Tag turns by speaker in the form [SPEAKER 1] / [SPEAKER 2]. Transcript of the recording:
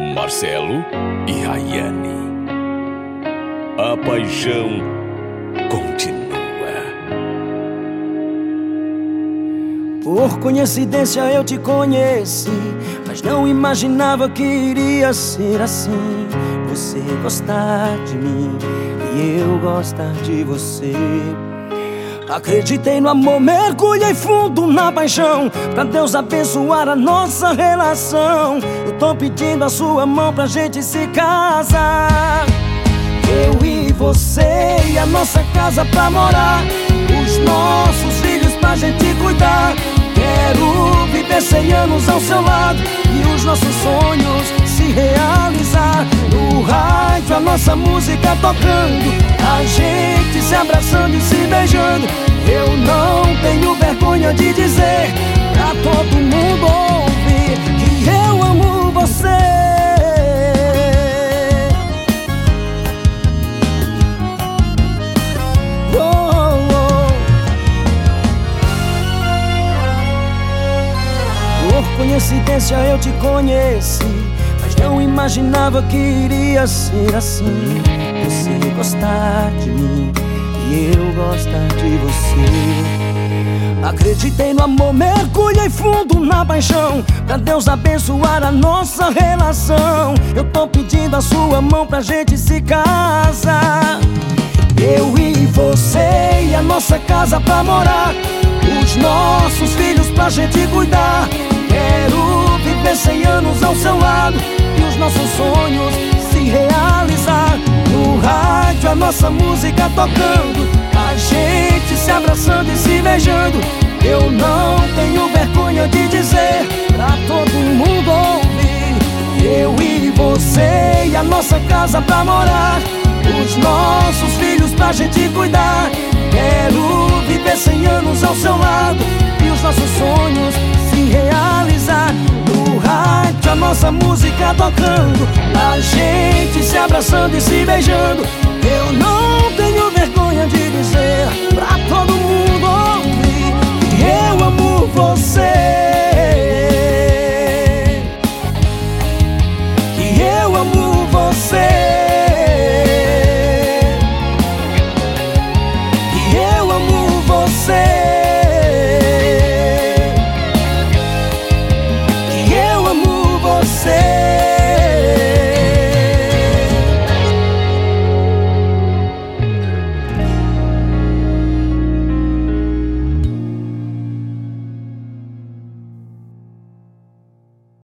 [SPEAKER 1] Marcelo e Rayane. A paixão continua.
[SPEAKER 2] Por coincidência eu te conheci, mas não imaginava que iria ser assim. Você gostar de mim e eu gostar de você. Acreditei no amor, mergulhei fundo na paixão, pra Deus abençoar a nossa relação. Eu tô pedindo a sua mão pra gente se casar. Eu e você e a nossa casa pra morar, os nossos filhos pra gente cuidar. Quero viver 100 anos ao seu lado e os nossos sonhos se realizar. No rádio a nossa música tocando, a gente se abraçando e se beijando. Eu não tenho vergonha de dizer pra todo mundo ouvir que eu amo você. Por coincidência eu te conheci, mas não imaginava que iria ser assim. Você gostar de mim e eu gostar de você. Acreditei no amor, mergulhei fundo na paixão, pra Deus abençoar a nossa relação. Eu tô pedindo a sua mão pra gente se casar. Eu e você e a nossa casa pra morar, os nossos filhos pra gente cuidar. Quero viver 100 anos ao seu lado e os nossos sonhos se realizar. No rádio a nossa música tocando, a gente se abraçando e se beijando. Eu não tenho vergonha de dizer pra todo mundo ouvir. Eu e você e a nossa casa pra morar, os nossos filhos pra gente cuidar. Quero viver 100 anos ao seu lado e os nossos sonhos se realizar. No rádio a nossa música tocando, a gente se abraçando e se beijando. Eu não tenho vergonha de dizer pra todo mundo ouvir que eu amo você, que eu amo você, que eu amo você, que eu amo você.